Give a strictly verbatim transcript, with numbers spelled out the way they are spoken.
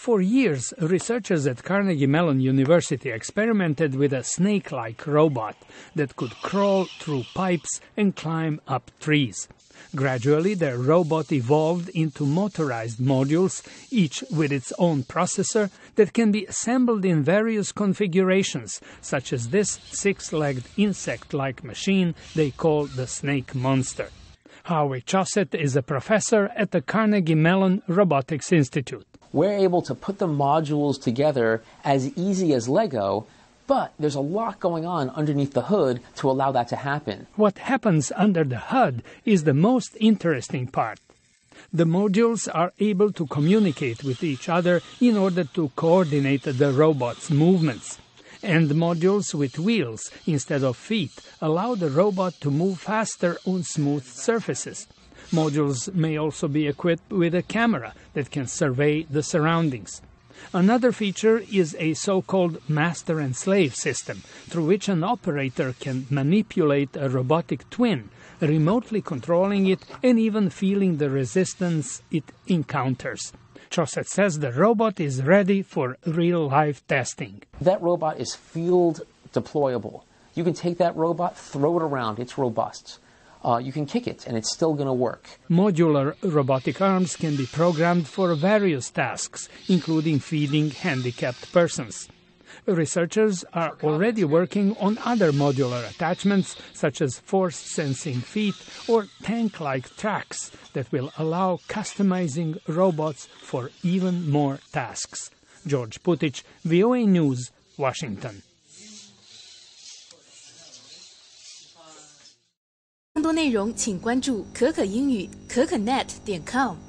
For years, researchers at Carnegie Mellon University experimented with a snake-like robot that could crawl through pipes and climb up trees. Gradually, the robot evolved into motorized modules, each with its own processor, that can be assembled in various configurations, such as this six-legged insect-like machine they call the Snake Monster. Howie Chossett is a professor at the Carnegie Mellon Robotics Institute. We're able to put the modules together as easy as Lego, but there's a lot going on underneath the hood to allow that to happen. What happens under the hood is the most interesting part. The modules are able to communicate with each other in order to coordinate the robot's movements. And modules with wheels instead of feet allow the robot to move faster on smooth surfaces. Modules may also be equipped with a camera that can survey the surroundings. Another feature is a so-called master and slave system, through which an operator can manipulate a robotic twin, remotely controlling it and even feeling the resistance it encounters. Chossett says the robot is ready for real-life testing. That robot is field deployable. You can take that robot, throw it around, it's robust. Uh, you can kick it, and it's still going to work. Modular robotic arms can be programmed for various tasks, including feeding handicapped persons. Researchers are already working on other modular attachments, such as force-sensing feet or tank-like tracks that will allow customizing robots for even more tasks. George Putic, V O A News, Washington. 更多内容请关注可可英语可可 net 点 com。